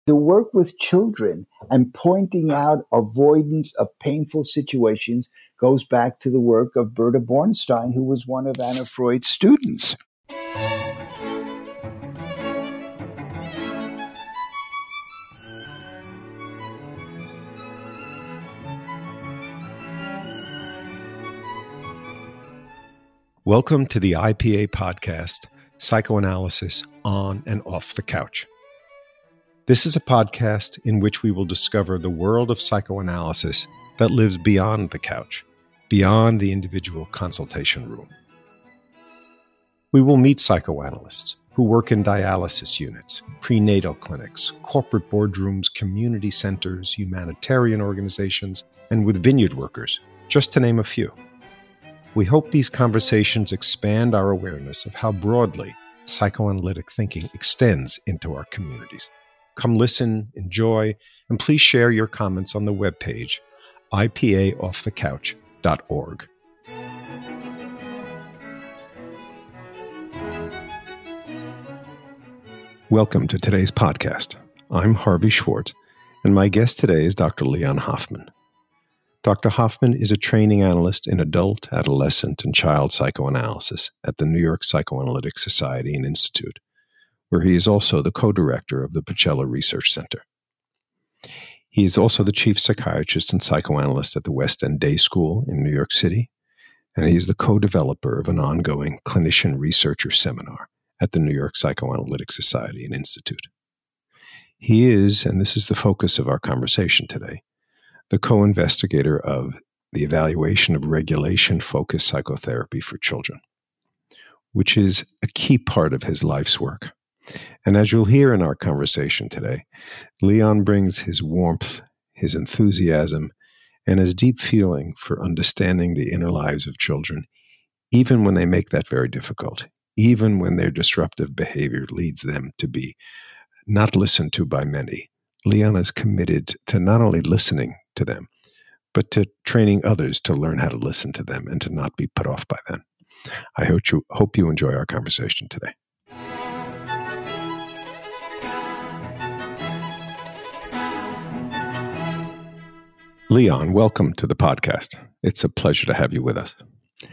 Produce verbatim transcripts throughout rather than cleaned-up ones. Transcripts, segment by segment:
the work with children and pointing out avoidance of painful situations goes back to the work of Berta Bornstein, who was one of Anna Freud's students. Welcome to the I P A podcast, Psychoanalysis on and Off the Couch. This is a podcast in which we will discover the world of psychoanalysis that lives beyond the couch, beyond the individual consultation room. We will meet psychoanalysts who work in dialysis units, prenatal clinics, corporate boardrooms, community centers, humanitarian organizations, and with vineyard workers, just to name a few. We hope these conversations expand our awareness of how broadly psychoanalytic thinking extends into our communities. Come listen, enjoy, and please share your comments on the webpage, I P A off the couch dot org. Welcome to today's podcast. I'm Harvey Schwartz, and my guest today is Doctor Leon Hoffman. Doctor Hoffman is a training analyst in adult, adolescent, and child psychoanalysis at the New York Psychoanalytic Society and Institute, where he is also the co-director of the Pacella Research Center. He is also the chief psychiatrist and psychoanalyst at the West End Day School in New York City, and he is the co-developer of an ongoing clinician researcher seminar at the New York Psychoanalytic Society and Institute. He is, and this is the focus of our conversation today, the co-investigator of the evaluation of regulation-focused psychotherapy for children, which is a key part of his life's work. And as you'll hear in our conversation today, Leon brings his warmth, his enthusiasm, and his deep feeling for understanding the inner lives of children, even when they make that very difficult, even when their disruptive behavior leads them to be not listened to by many. Leon is committed to not only listening to them, but to training others to learn how to listen to them and to not be put off by them. I hope you, hope you enjoy our conversation today. Leon, welcome to the podcast. It's a pleasure to have you with us.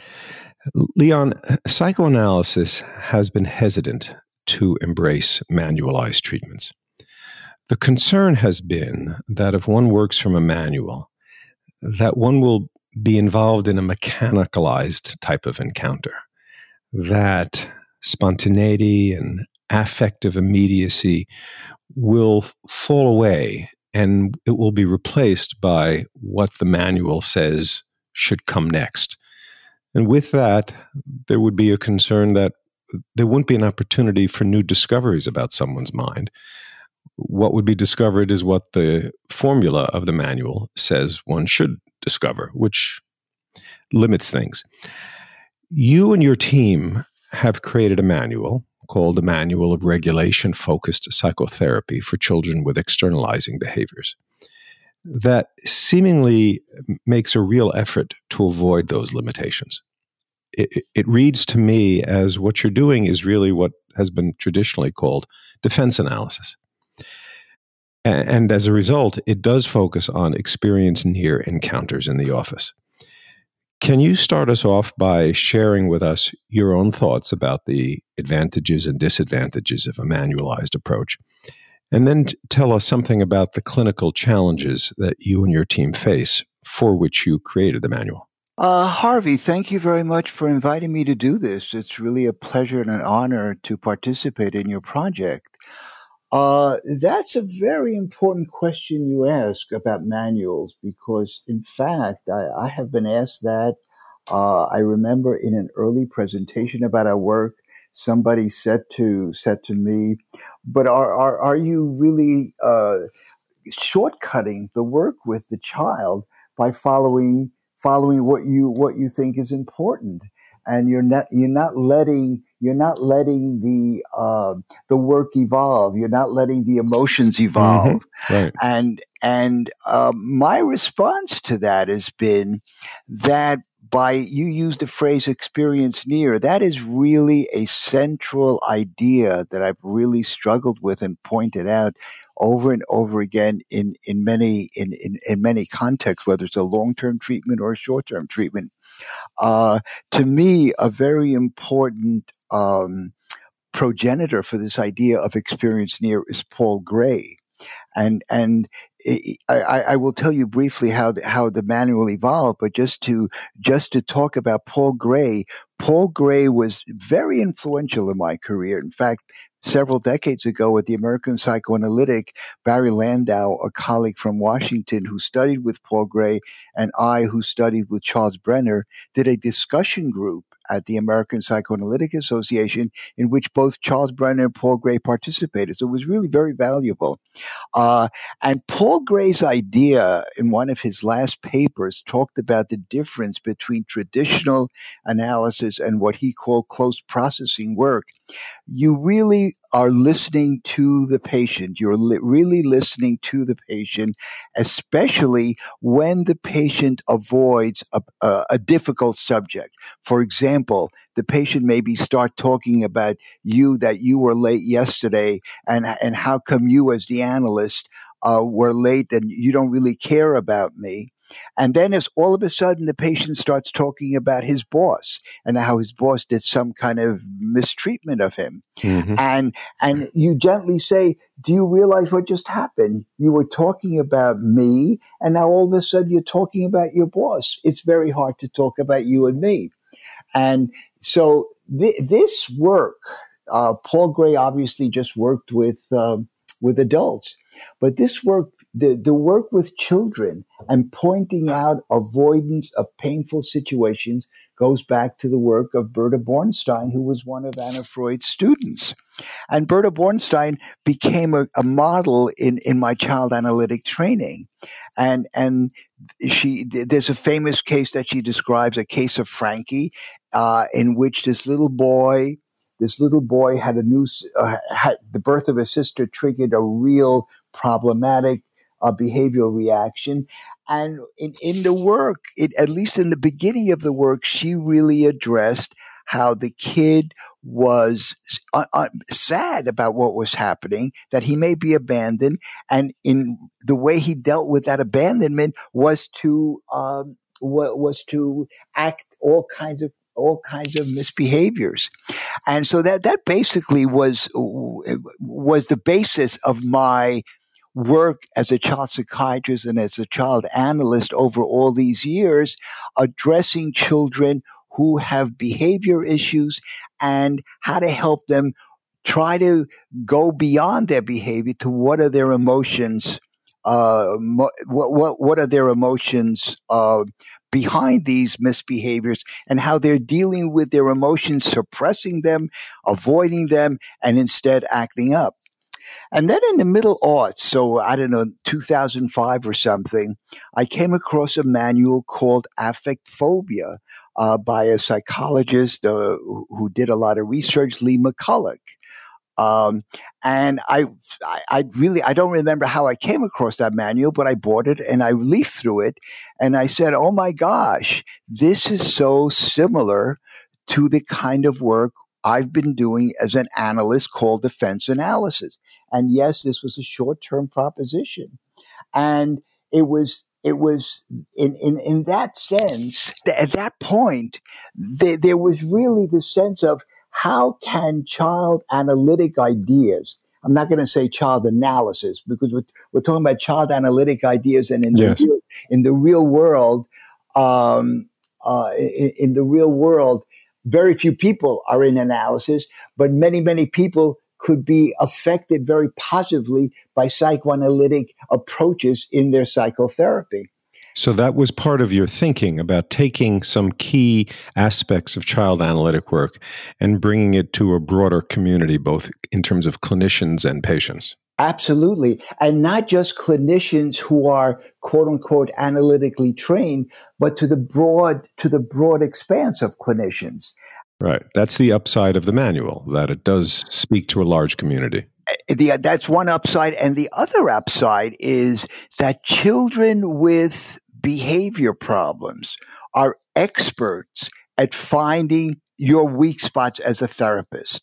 Leon, psychoanalysis has been hesitant to embrace manualized treatments. The concern has been that if one works from a manual, that one will be involved in a mechanicalized type of encounter, that spontaneity and affective immediacy will fall away and it will be replaced by what the manual says should come next. And with that, there would be a concern that there wouldn't be an opportunity for new discoveries about someone's mind. What would be discovered is what the formula of the manual says one should discover, which limits things. You and your team have created a manual called the Manual of Regulation-Focused Psychotherapy for Children with Externalizing Behaviors that seemingly makes a real effort to avoid those limitations. It, it reads to me as what you're doing is really what has been traditionally called defense analysis. And as a result, it does focus on experience-near encounters in the office. Can you start us off by sharing with us your own thoughts about the advantages and disadvantages of a manualized approach? And then tell us something about the clinical challenges that you and your team face for which you created the manual. Uh, Harvey, thank you very much for inviting me to do this. It's really a pleasure and an honor to participate in your project. Uh, that's a very important question you ask about manuals because, in fact, I, I have been asked that. Uh, I remember in an early presentation about our work, somebody said to said to me, "But are are are you really uh, shortcutting the work with the child by following following what you what you think is important, and you're not you're not letting." You're not letting the uh, the work evolve. You're not letting the emotions evolve. Mm-hmm. Right. And and uh, my response to that has been that by, you use the phrase experience near. That is really a central idea that I've really struggled with and pointed out over and over again in, in many, in, in, in many contexts, whether it's a long-term treatment or a short-term treatment. Uh, to me, a very important, um, progenitor for this idea of experience near is Paul Gray. And and I, I will tell you briefly how the, how the manual evolved, but just to just to talk about Paul Gray, Paul Gray was very influential in my career. In fact, several decades ago at the American Psychoanalytic, Barry Landau, a colleague from Washington who studied with Paul Gray, and I, who studied with Charles Brenner, did a discussion group at the American Psychoanalytic Association in which both Charles Brenner and Paul Gray participated. So it was really very valuable. Uh, and Paul Gray's idea in one of his last papers talked about the difference between traditional analysis and what he called close processing work. You really are listening to the patient. You're li- really listening to the patient, especially when the patient avoids a, a, a difficult subject. For example, the patient maybe start talking about you, that you were late yesterday, and, and how come you as the analyst uh, were late and you don't really care about me. And then as all of a sudden the patient starts talking about his boss and how his boss did some kind of mistreatment of him. Mm-hmm. And, and you gently say, do you realize what just happened? You were talking about me, and now all of a sudden you're talking about your boss. It's very hard to talk about you and me. And so th- this work, uh, Paul Gray obviously just worked with, um, with adults, but this work, the, the work with children and pointing out avoidance of painful situations goes back to the work of Berta Bornstein, who was one of Anna Freud's students. And Berta Bornstein became a, a model in, in my child analytic training. And, and she, there's a famous case that she describes, a case of Frankie, uh, in which this little boy, This little boy had a new, uh, had the birth of a sister triggered a real problematic uh, behavioral reaction. And in, in the work, it, at least in the beginning of the work, she really addressed how the kid was uh, uh, sad about what was happening, that he may be abandoned. And in the way he dealt with that abandonment was to, um, was to act all kinds of all kinds of misbehaviors. And so that, that basically was, was the basis of my work as a child psychiatrist and as a child analyst over all these years, addressing children who have behavior issues and how to help them try to go beyond their behavior to what are their emotions, uh, what, what, what are their emotions, uh, behind these misbehaviors, and how they're dealing with their emotions, suppressing them, avoiding them, and instead acting up. And then in the middle aughts, so I don't know, two thousand five or something, I came across a manual called Affect Phobia uh, by a psychologist uh, who did a lot of research, Lee McCulloch. Um, and I, I, I really, I don't remember how I came across that manual, but I bought it and I leafed through it and I said, oh my gosh, this is so similar to the kind of work I've been doing as an analyst called defense analysis. And yes, this was a short-term proposition. And it was, it was in, in, in that sense, at that point, there, there was really the sense of, how can child analytic ideas, I'm not going to say child analysis because we're, we're talking about child analytic ideas, and in, yes. the, real, in the real world, um, uh, in, in the real world, very few people are in analysis, but many, many people could be affected very positively by psychoanalytic approaches in their psychotherapy. So that was part of your thinking about taking some key aspects of child analytic work and bringing it to a broader community, both in terms of clinicians and patients. Absolutely. And not just clinicians who are quote unquote analytically trained, but to the broad, to the broad expanse of clinicians. Right. That's the upside of the manual, that it does speak to a large community. The, that's one upside. And the other upside is that children with behavior problems are experts at finding your weak spots as a therapist.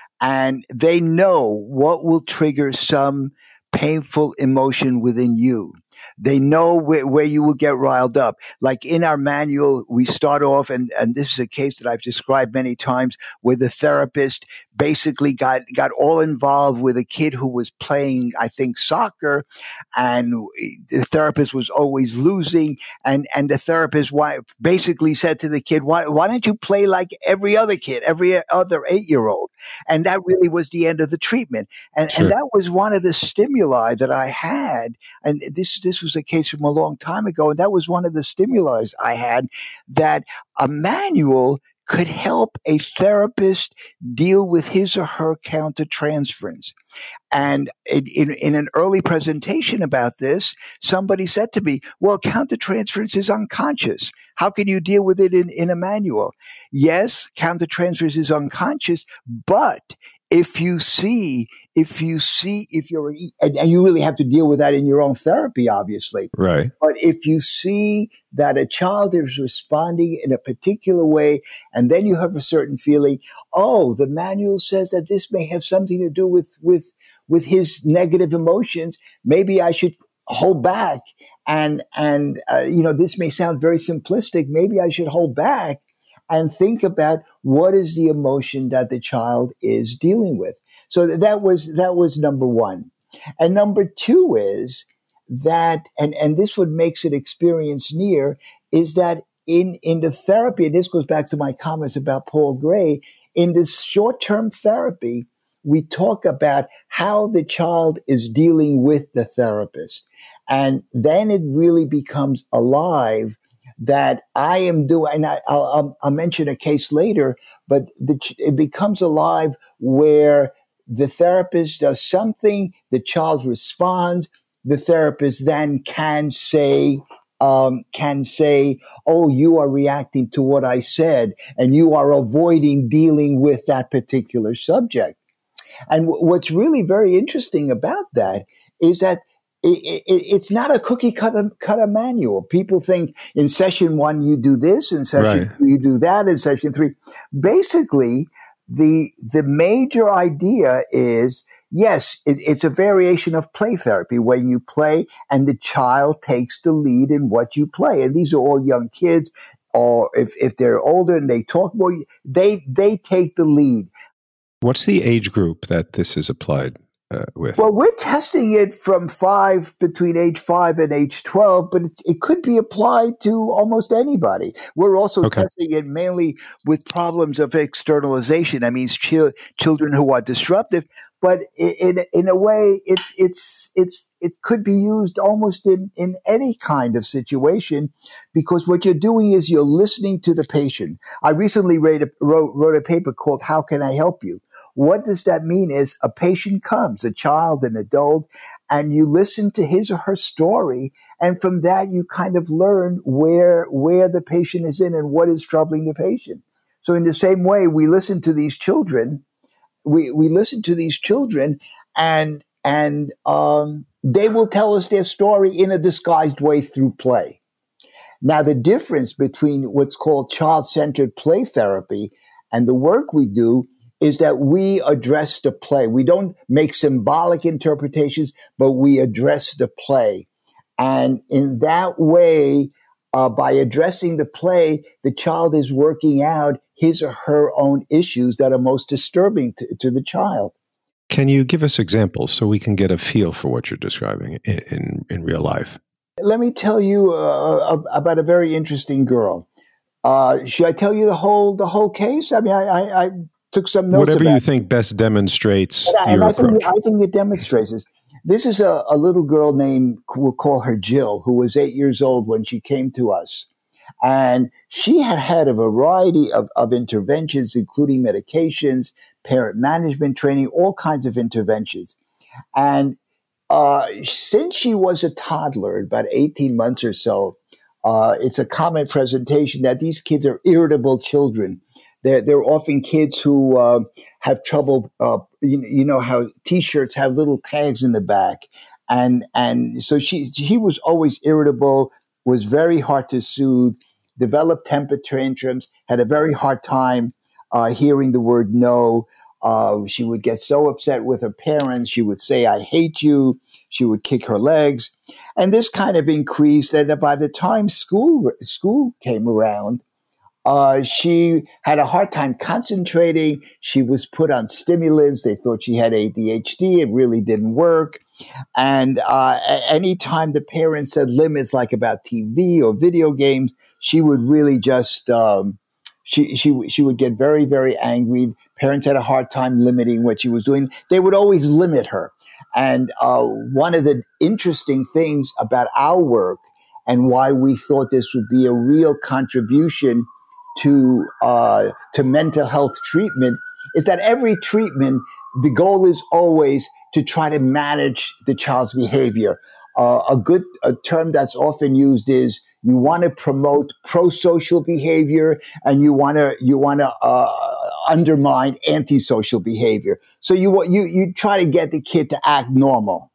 And they know what will trigger some painful emotion within you. They know where, where you will get riled up. Like in our manual, we start off, and, and this is a case that I've described many times, where the therapist basically got, got all involved with a kid who was playing, I think, soccer, and the therapist was always losing. And, and the therapist basically said to the kid, why, why don't you play like every other kid, every other eight-year-old? And that really was the end of the treatment. And, Sure. and that was one of the stimuli that I had. And this, this was a case from a long time ago. And that was one of the stimuli I had, that a manual could help a therapist deal with his or her countertransference. And in, in, in an early presentation about this, somebody said to me, well, countertransference is unconscious. How can you deal with it in, in a manual? Yes, countertransference is unconscious, but if you see, if you see, if you're, and, and you really have to deal with that in your own therapy, obviously. Right. But if you see that a child is responding in a particular way, and then you have a certain feeling, oh, the manual says that this may have something to do with, with, with his negative emotions, maybe I should hold back. And, and, uh, you know, this may sound very simplistic. Maybe I should hold back and think about what is the emotion that the child is dealing with. So that was, that was number one. And number two is that, and, and this what makes it experience near, is that in, in the therapy, and this goes back to my comments about Paul Gray, in this short-term therapy, we talk about how the child is dealing with the therapist. And then it really becomes alive that I am doing, and I, I'll, I'll mention a case later, but the, it becomes alive where the therapist does something, the child responds, the therapist then can say, um, can say, oh, you are reacting to what I said, and you are avoiding dealing with that particular subject. And w- what's really very interesting about that is that It, it, it's not a cookie cutter, cutter manual. People think in session one, you do this, in session Right. two, you do that, in session three. Basically, the, the major idea is, yes, it, it's a variation of play therapy when you play and the child takes the lead in what you play. And these are all young kids, or if, if they're older and they talk more, they, they take the lead. What's the age group that this is applied Uh, with? Well, we're testing it from five, between age five and age twelve, but it, it could be applied to almost anybody. We're also Okay. testing it mainly with problems of externalization. That means ch- children who are disruptive, but in, in a way, it's, it's, it's, it could be used almost in, in any kind of situation, because what you're doing is you're listening to the patient. I recently read a, wrote, wrote a paper called How Can I Help You? What does that mean is a patient comes, a child, an adult, and you listen to his or her story. And from that, you kind of learn where, where the patient is in and what is troubling the patient. So in the same way, we listen to these children, we, we listen to these children and, and, um, they will tell us their story in a disguised way through play. Now, the difference between what's called child-centered play therapy and the work we do is that we address the play. We don't make symbolic interpretations, but we address the play. And in that way, uh, by addressing the play, the child is working out his or her own issues that are most disturbing to, to the child. Can you give us examples so we can get a feel for what you're describing in, in, in real life? Let me tell you uh, about a very interesting girl. Uh, should I tell you the whole the whole case? I mean, I, I, I took some notes. Whatever about you think best demonstrates and your I approach. think, I think it demonstrates this. This is a, a little girl named, we'll call her Jill, who was eight years old when she came to us. And she had had a variety of, of interventions, including medications, parent management training, all kinds of interventions. And uh, since she was a toddler, about eighteen months or so, uh, it's a common presentation that these kids are irritable children. They're, they're often kids who uh, have trouble, uh, you, you know how T-shirts have little tags in the back. And and so she she was always irritable, was very hard to soothe, developed temper tantrums, had a very hard time uh, hearing the word no. Uh, she would get so upset with her parents. She would say, I hate you. She would kick her legs. And this kind of increased. And by the time school school came around, uh, she had a hard time concentrating. She was put on stimulants. They thought she had A D H D. It really didn't work. And uh, anytime the parents said limits, like about T V or video games, she would really just um, she she she would get very, very angry. Parents had a hard time limiting what she was doing. They would always limit her. And uh, one of the interesting things about our work and why we thought this would be a real contribution to uh, to mental health treatment is that every treatment, the goal is always to try to manage the child's behavior. Uh, a good a term that's often used is you want to promote pro-social behavior and you want to you want to uh, undermine antisocial behavior. So you you you try to get the kid to act normal.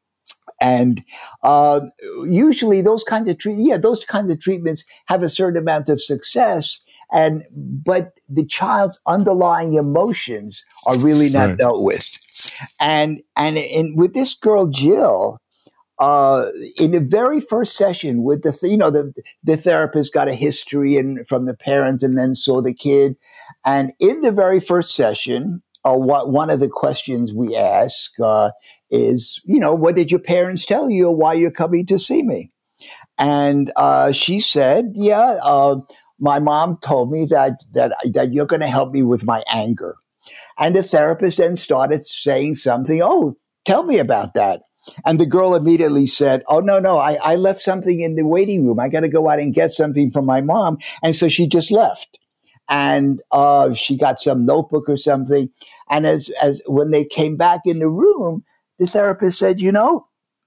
And uh, usually those kinds of treat yeah those kinds of treatments have a certain amount of success. And but the child's underlying emotions are really not right. dealt with. And and in, with this girl Jill, uh, in the very first session, with the you know the the therapist got a history and from the parents and then saw the kid, and in the very first session, uh, what one of the questions we ask uh, is, you know, what did your parents tell you or why you're coming to see me? And uh, she said, yeah. Uh, My mom told me that that that you're going to help me with my anger. And the therapist then started saying something, oh, tell me about that. And the girl immediately said, oh, no, no, I, I left something in the waiting room. I got to go out and get something from my mom. And so she just left. And uh, she got some notebook or something. And as as when they came back in the room, the therapist said, you know,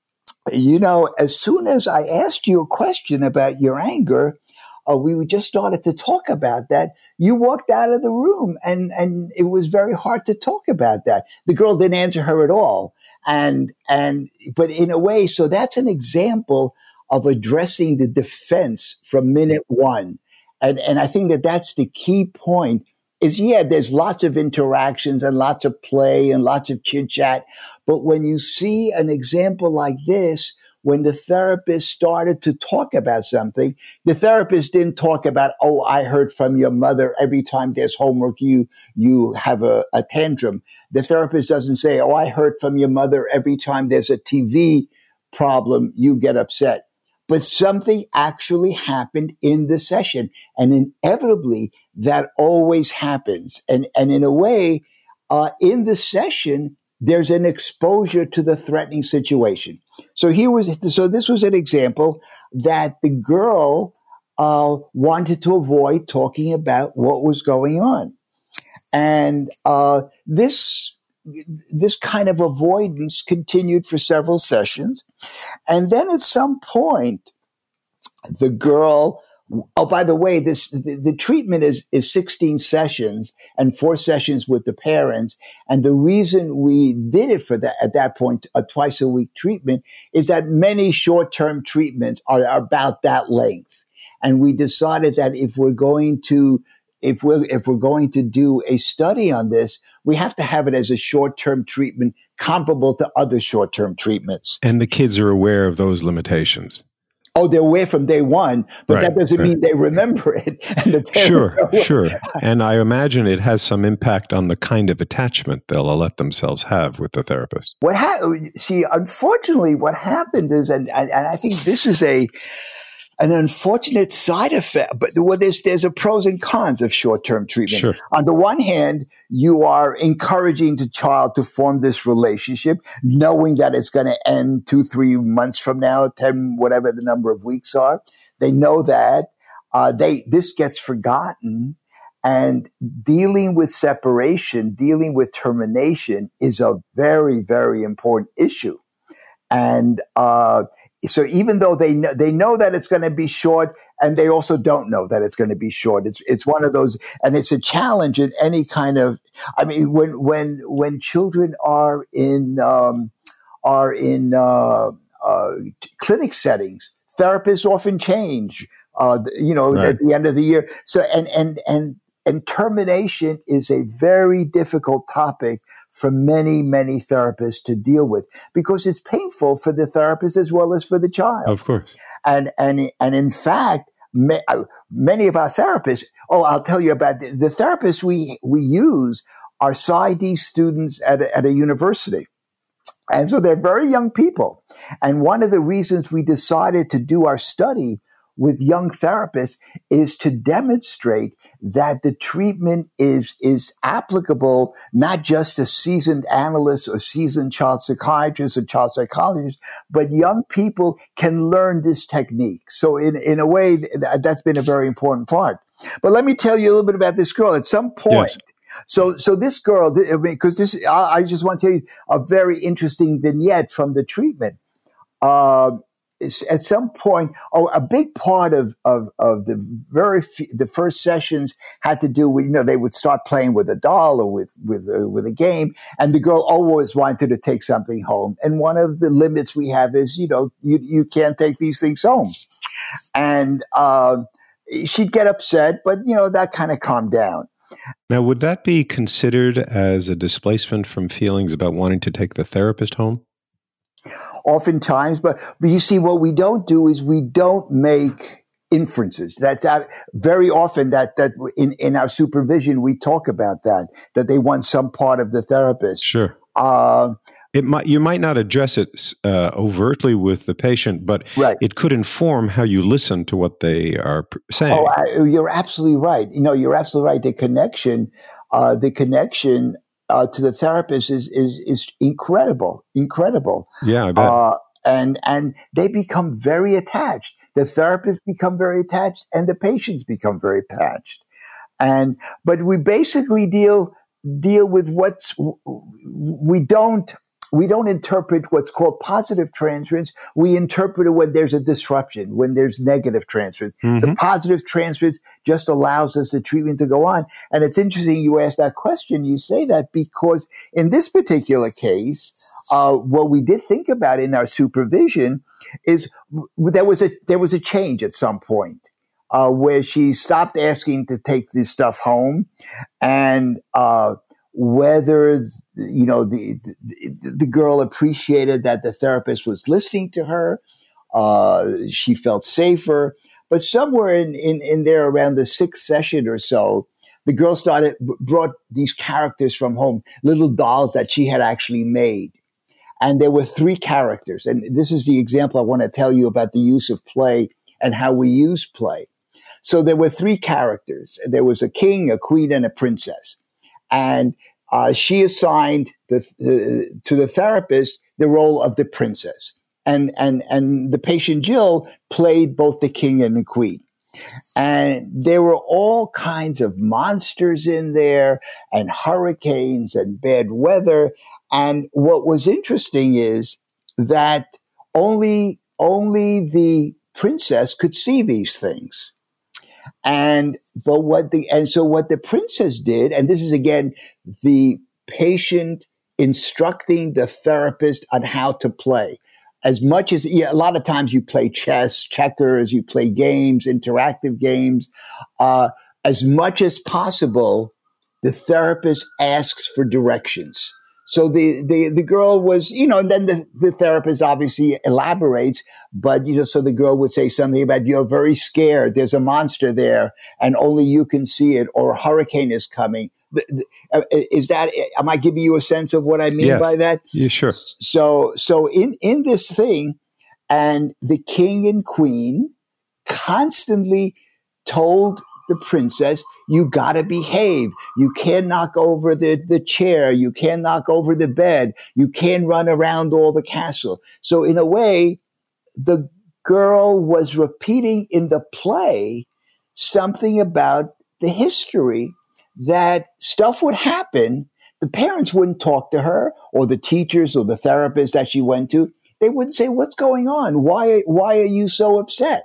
you know, as soon as I asked you a question about your anger, Uh, we just started to talk about that. You walked out of the room and, and it was very hard to talk about that. The girl didn't answer her at all. And, and, but in a way, so that's an example of addressing the defense from minute one. And, and I think that that's the key point is, yeah, there's lots of interactions and lots of play and lots of chit chat. But when you see an example like this, when the therapist started to talk about something, the therapist didn't talk about, oh, I heard from your mother every time there's homework, you you have a, a tantrum. The therapist doesn't say, oh, I heard from your mother every time there's a T V problem, you get upset. But something actually happened in the session. And inevitably, that always happens. And, and in a way, uh, in the session, there's an exposure to the threatening situation. So here was, so this was an example that the girl uh, wanted to avoid talking about what was going on, and uh, this this kind of avoidance continued for several sessions, and then at some point, the girl. Oh, by the way, this the, the treatment is is sixteen sessions and four sessions with the parents. And the reason we did it for that at that point, a twice a week treatment, is that many short term treatments are about that length. And we decided that if we're going to if we're if we're going to do a study on this, we have to have it as a short term treatment comparable to other short term treatments. And the kids are aware of those limitations. Oh, they're aware from day one, but right, that doesn't right. mean they remember it. And the sure, sure. And I imagine it has some impact on the kind of attachment they'll let themselves have with the therapist. What ha- See, unfortunately, what happens is, and, and, and I think this is a an unfortunate side effect, but well, there's there's a pros and cons of short-term treatment. Sure. On the one hand, you are encouraging the child to form this relationship, knowing that it's going to end two, three months from now, ten, whatever the number of weeks are. They know that uh, they this gets forgotten, and dealing with separation, dealing with termination, is a very, very important issue, and. Uh, So even though they know, they know that it's going to be short, and they also don't know that it's going to be short. It's it's one of those, and it's a challenge in any kind of. I mean, when when when children are in um, are in uh, uh, clinic settings, therapists often change. uh, you know, Right. at the end of the year. So, and, and, and, and termination is a very difficult topic for many, many therapists to deal with because it's painful for the therapist as well as for the child. Of course. And, and, and in fact, ma- many of our therapists, oh, I'll tell you about the, the therapists we, we use are PsyD students at a, at a university. And so they're very young people. And one of the reasons we decided to do our study with young therapists is to demonstrate that the treatment is, is applicable not just to seasoned analysts or seasoned child psychiatrists or child psychologists, but young people can learn this technique. So in, in a way, that's been a very important part. But let me tell you a little bit about this girl. At some point, Yes. So, so this girl, because this, I, I just want to tell you a very interesting vignette from the treatment. Uh, at some point, oh, a big part of, of, of the very, f- the first sessions had to do with, you know, they would start playing with a doll or with, with, uh, with a game. And the girl always wanted to take something home. And one of the limits we have is, you know, you, you can't take these things home. And, uh, she'd get upset, but, you know, that kind of calmed down. Now, would that be considered as a displacement from feelings about wanting to take the therapist home? Oftentimes, but, but you see, what we don't do is we don't make inferences. That's uh, very often that, that in, in our supervision, we talk about that, that they want some part of the therapist. Sure. Uh, It might, you might not address it uh, overtly with the patient, but right. it could inform how you listen to what they are p- saying. Oh, I, you're absolutely right. You know, you're absolutely right. The connection, uh, the connection uh, to the therapist is is is incredible, incredible. Yeah, I bet. Uh, and and they become very attached. The therapists become very attached, and the patients become very attached. And but we basically deal deal with what's we don't. We don't interpret what's called positive transference. We interpret it when there's a disruption, when there's negative transference. Mm-hmm. The positive transference just allows us the treatment to go on. And it's interesting you asked that question. You say that because in this particular case, uh, what we did think about in our supervision is w- there was a there was a change at some point uh, where she stopped asking to take this stuff home, and uh, whether you know, the, the the girl appreciated that the therapist was listening to her. Uh, she felt safer. But somewhere in, in, in there around the sixth session or so, the girl started, brought these characters from home, little dolls that she had actually made. And there were three characters. And this is the example I want to tell you about the use of play and how we use play. So there were three characters. There was a king, a queen, and a princess. And Uh, she assigned the, uh, to the therapist the role of the princess, and and and the patient Jill played both the king and the queen. And there were all kinds of monsters in there, and hurricanes and bad weather. And what was interesting is that only only the princess could see these things. And, but what the, and so what the princess did, and this is again, the patient instructing the therapist on how to play. As much as, yeah, a lot of times you play chess, checkers, you play games, interactive games. Uh, as much as possible, the therapist asks for directions. So the, the, the girl was, you know, and then the, the therapist obviously elaborates, but, you know, so the girl would say something about, you're very scared. There's a monster there and only you can see it, or a hurricane is coming. Is that, am I giving you a sense of what I mean yes. by that? Yeah, sure. So, so in, in this thing, and the king and queen constantly told the princess, you gotta behave. You can't knock over the, the chair. You can't knock over the bed. You can't run around all the castle. So in a way, the girl was repeating in the play something about the history, that stuff would happen. The parents wouldn't talk to her, or the teachers or the therapists that she went to. They wouldn't say, what's going on? Why, why are you so upset?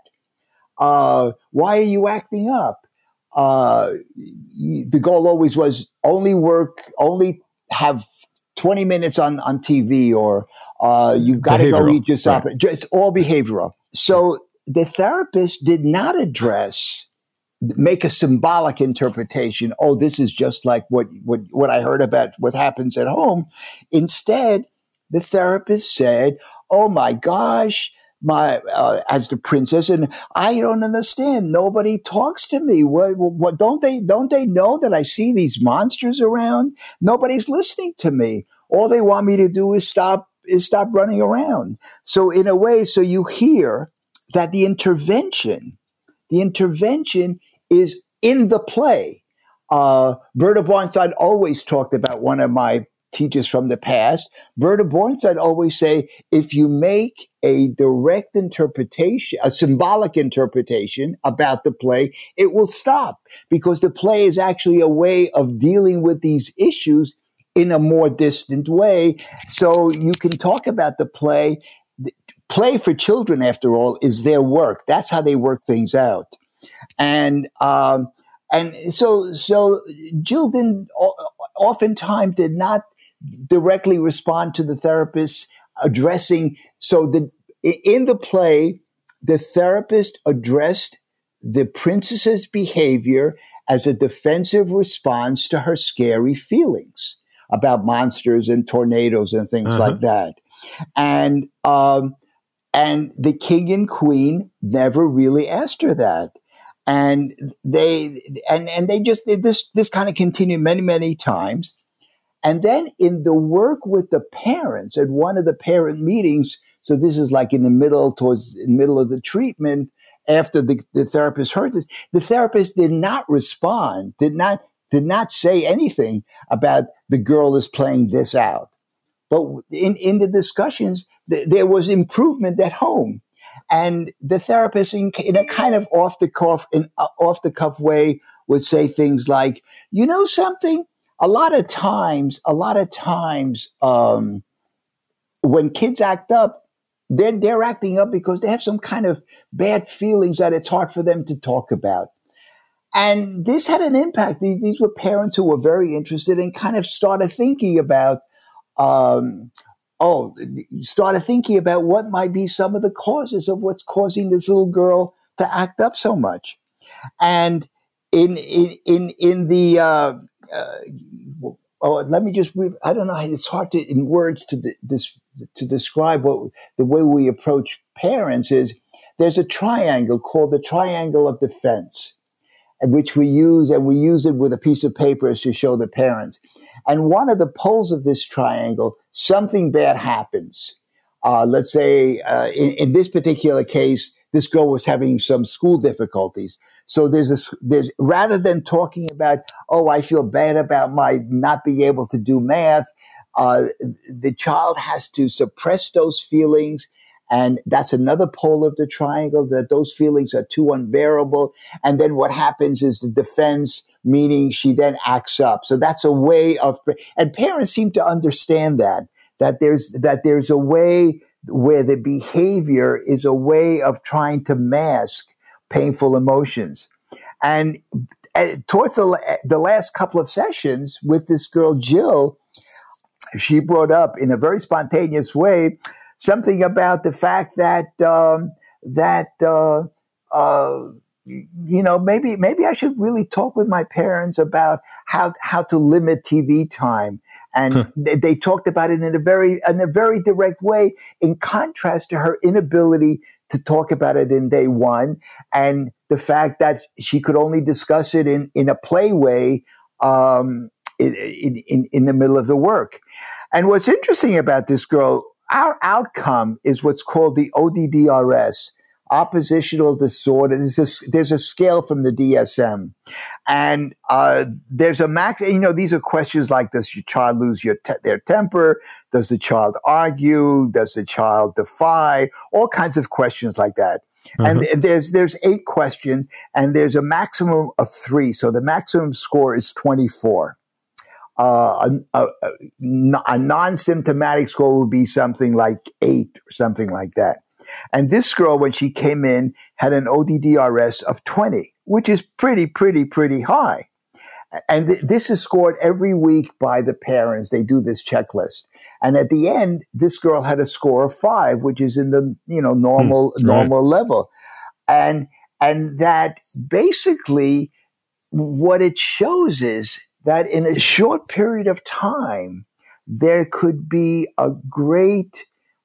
Uh, why are you acting up? Uh, the goal always was only work, only have twenty minutes on, on T V, or uh, you've got to go eat your supper. Right. Just all behavioral. So the therapist did not address, make a symbolic interpretation. Oh, this is just like what, what, what I heard about what happens at home. Instead, the therapist said, oh my gosh, my, uh, as the princess, and I don't understand. Nobody talks to me. What, what, don't they, don't they know that I see these monsters around? Nobody's listening to me. All they want me to do is stop, is stop running around. So in a way, so you hear that the intervention, the intervention is in the play. Uh, Berta Bornstein always talked about, one of my teachers from the past, Berta Bornstein always say, if you make a direct interpretation, a symbolic interpretation about the play, it will stop, because the play is actually a way of dealing with these issues in a more distant way. So you can talk about the play. Play for children, after all, is their work. That's how they work things out. And um, and so so Jill didn't, oftentimes did not directly respond to the therapist addressing. So the in the play, the therapist addressed the princess's behavior as a defensive response to her scary feelings about monsters and tornadoes and things uh-huh. like that. And um, and the king and queen never really asked her that. And they and and they just this this kind of continued many many times. And then in the work with the parents at one of the parent meetings, so this is like in the middle, towards the middle of the treatment, after the, the therapist heard this, the therapist did not respond, did not did not say anything about the girl is playing this out. But in, in the discussions, th- there was improvement at home. And the therapist, in, in a kind of off the cuff, in uh, off the cuff way, would say things like, "You know something? A lot of times, a lot of times, um, when kids act up, they're they're acting up because they have some kind of bad feelings that it's hard for them to talk about." And this had an impact. These these were parents who were very interested and kind of started thinking about. Um, Oh, started thinking about what might be some of the causes of what's causing this little girl to act up so much. And in in in, in the uh, uh, oh, let me just I don't know. It's hard to in words to de- to describe what the way we approach parents is. There's a triangle called the triangle of defense, which we use, and we use it with a piece of paper to show the parents. And one of the poles of this triangle, something bad happens. Uh, let's say uh, in, in this particular case, this girl was having some school difficulties. So there's a, there's rather than talking about, oh, I feel bad about my not being able to do math, uh, the child has to suppress those feelings. And that's another pole of the triangle, that those feelings are too unbearable. And then what happens is the defense, meaning she then acts up. So that's a way of, and parents seem to understand that, that there's, that there's a way where the behavior is a way of trying to mask painful emotions. And uh, towards the, the last couple of sessions with this girl, Jill, she brought up in a very spontaneous way something about the fact that um, that uh, uh, you know maybe maybe I should really talk with my parents about how how to limit T V time, and huh. they, they talked about it in a very in a very direct way, in contrast to her inability to talk about it in day one, and the fact that she could only discuss it in in a play way um, in, in in the middle of the work. And what's interesting about this girl, our outcome is what's called the O D D R S, oppositional disorder. There's a, there's a scale from the D S M. And uh, there's a max, you know, these are questions like, does your child lose your te- their temper? Does the child argue? Does the child defy? All kinds of questions like that. Mm-hmm. And there's there's eight questions, and there's a maximum of three. So the maximum score is twenty-four. Uh, a, a, a non-symptomatic score would be something like eight or something like that. And this girl, when she came in, had an O D D R S of twenty, which is pretty, pretty, pretty high. And th- this is scored every week by the parents. They do this checklist. And at the end, this girl had a score of five, which is in the, you know, normal, mm, right. normal level. And, and that basically what it shows is that in a short period of time, there could be a great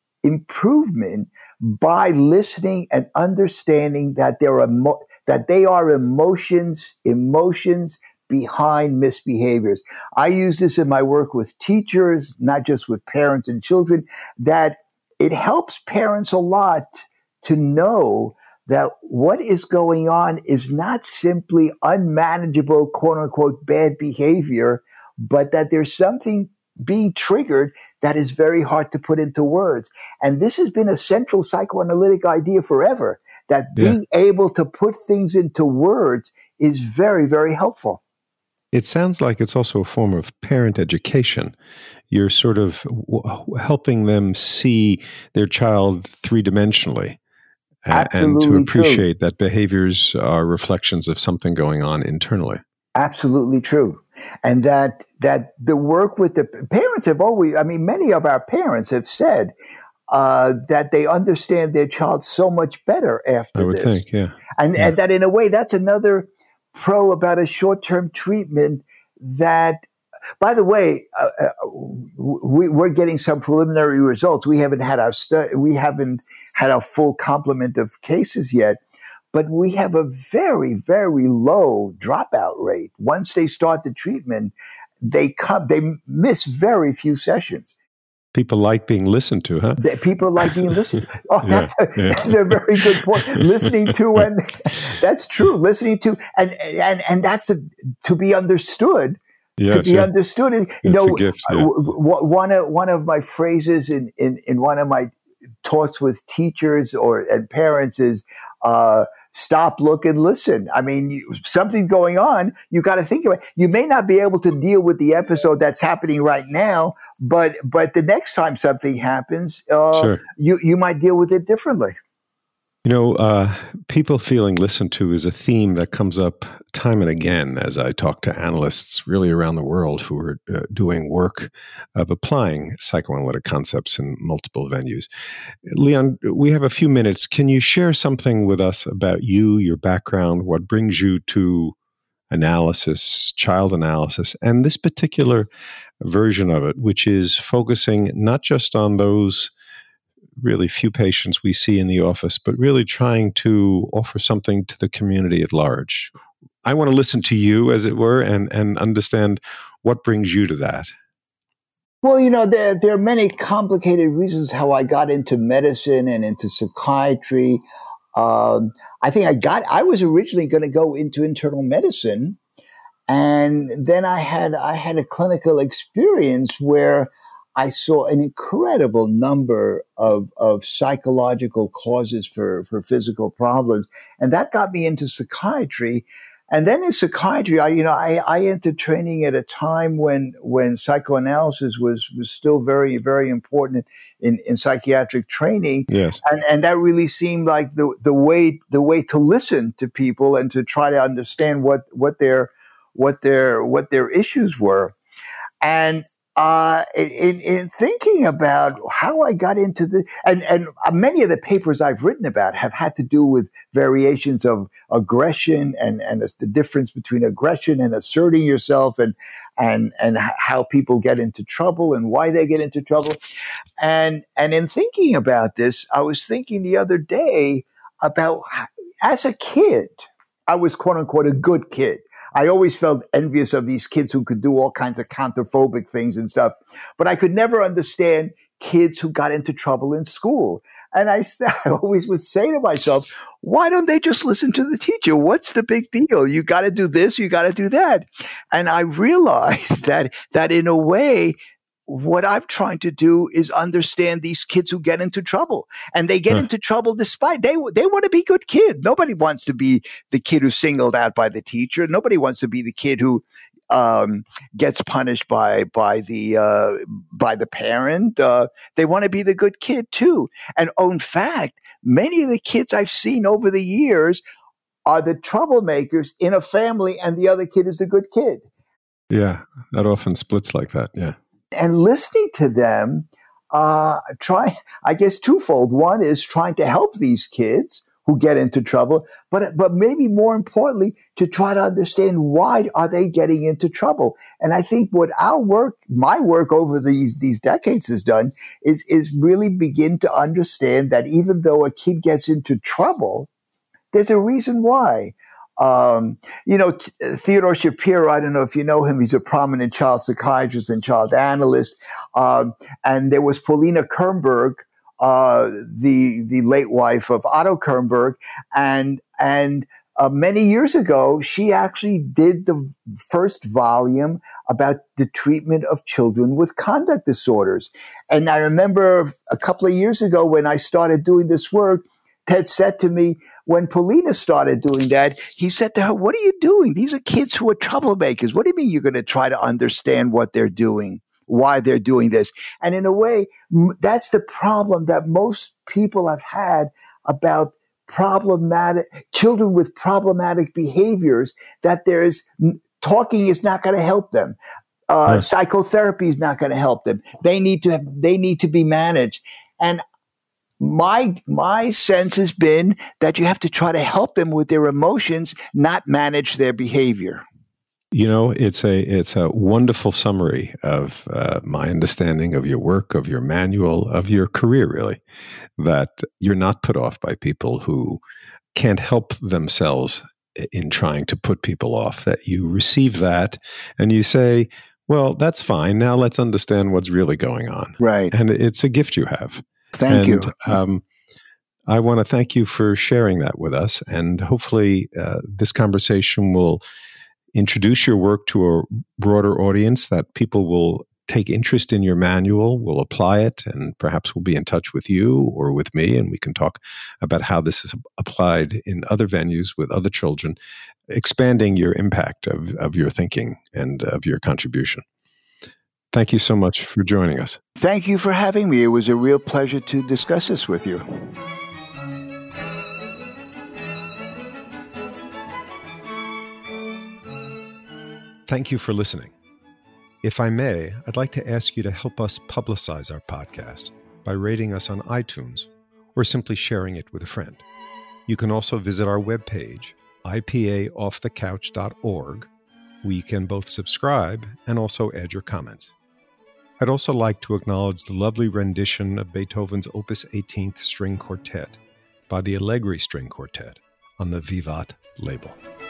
improvement by listening and understanding that there are mo- that they are emotions, emotions behind misbehaviors. I use this in my work with teachers, not just with parents and children, that it helps parents a lot to know that what is going on is not simply unmanageable, quote unquote, bad behavior, but that there's something being triggered that is very hard to put into words. And this has been a central psychoanalytic idea forever, that Yeah. being able to put things into words is very, very helpful. It sounds like it's also a form of parent education. You're sort of w- helping them see their child three-dimensionally. And to Absolutely appreciate that behaviors are reflections of something going on internally. Absolutely true. And that that the work with the parents have always, I mean, many of our parents have said uh, that they understand their child so much better after I would this. think, yeah. And, yeah. and that in a way, that's another pro about a short-term treatment that, by the way, uh, uh, we, we're getting some preliminary results. We haven't had our stu- we haven't had a full complement of cases yet, but we have a very, very low dropout rate. Once they start the treatment, they come, they miss very few sessions. People like being listened to, huh? People like being listened to. Oh, yeah, that's, a, yeah. that's a very good point. Listening to, and that's true. Listening to, and and and that's a, to be understood. Yeah, to be sure. understood, you It's know, a gift, yeah. w- w- one of one of my phrases in, in, in one of my talks with teachers or and parents is uh, "stop, look, and listen." I mean, you, something's going on. You got to think about it. You may not be able to deal with the episode that's happening right now, but but the next time something happens, uh, Sure. you you might deal with it differently. You know, uh, people feeling listened to is a theme that comes up time and again as I talk to analysts really around the world who are uh, doing work of applying psychoanalytic concepts in multiple venues. Leon, we have a few minutes. Can you share something with us about you, your background, what brings you to analysis, child analysis, and this particular version of it, which is focusing not just on those really few patients we see in the office, but really trying to offer something to the community at large. I want to listen to you, as it were, and, and understand what brings you to that. Well, you know, there, there are many complicated reasons how I got into medicine and into psychiatry. Um, I think I got, I was originally going to go into internal medicine. And then I had, I had a clinical experience where I saw an incredible number of, of psychological causes for, for physical problems. And that got me into psychiatry. And then in psychiatry, I, you know, I, I entered training at a time when, when psychoanalysis was, was still very, very important in, in psychiatric training. Yes. And, and that really seemed like the, the way, the way to listen to people and to try to understand what, what their, what their, what their issues were. And, Uh, in, in thinking about how I got into the, and, and many of the papers I've written about have had to do with variations of aggression and, and the difference between aggression and asserting yourself and, and, and how people get into trouble and why they get into trouble. And, and in thinking about this, I was thinking the other day about, as a kid, I was quote unquote a good kid. I always felt envious of these kids who could do all kinds of counterphobic things and stuff, but I could never understand kids who got into trouble in school. And I, I always would say to myself, why don't they just listen to the teacher? What's the big deal? You got to do this, you got to do that. And I realized that, that in a way, what I'm trying to do is understand these kids who get into trouble, and they get huh. into trouble despite they they want to be good kids. Nobody wants to be the kid who's singled out by the teacher. Nobody wants to be the kid who um, gets punished by by the uh, by the parent. Uh, they want to be the good kid too. And oh, in fact, many of the kids I've seen over the years are the troublemakers in a family, and the other kid is a good kid. Yeah, that often splits like that. Yeah. And listening to them, uh, try, I guess twofold. One is trying to help these kids who get into trouble, but but maybe more importantly, to try to understand why are they getting into trouble. And I think what our work, my work over these these decades has done is is really begin to understand that even though a kid gets into trouble, there's a reason why. Um, you know, T- Theodore Shapiro, I don't know if you know him. He's a prominent child psychiatrist and child analyst. Um, and there was Paulina Kernberg, uh, the the late wife of Otto Kernberg, and and uh, many years ago, she actually did the first volume about the treatment of children with conduct disorders. And I remember a couple of years ago when I started doing this work, Ted said to me, when Paulina started doing that, he said to her, what are you doing? These are kids who are troublemakers. What do you mean you're going to try to understand what they're doing, why they're doing this? And in a way, m- that's the problem that most people have had about problematic children with problematic behaviors, that there's talking is not going to help them. Uh, yeah. Psychotherapy is not going to help them. They need to have, they need to be managed. And My my sense has been that you have to try to help them with their emotions, not manage their behavior. You know, it's a it's a wonderful summary of uh, my understanding of your work, of your manual, of your career, really, that you're not put off by people who can't help themselves in trying to put people off, that you receive that and you say, well, that's fine. Now let's understand what's really going on. Right. And it's a gift you have. Thank and, you. Um, I want to thank you for sharing that with us. And hopefully uh, this conversation will introduce your work to a broader audience, that people will take interest in your manual, will apply it, and perhaps will be in touch with you or with me, and we can talk about how this is applied in other venues with other children, expanding your impact of, of your thinking and of your contribution. Thank you so much for joining us. Thank you for having me. It was a real pleasure to discuss this with you. Thank you for listening. If I may, I'd like to ask you to help us publicize our podcast by rating us on iTunes or simply sharing it with a friend. You can also visit our webpage, I P A off the couch dot org, where you can both subscribe and also add your comments. I'd also like to acknowledge the lovely rendition of Beethoven's Opus eighteenth String Quartet by the Allegri String Quartet on the Vivat label.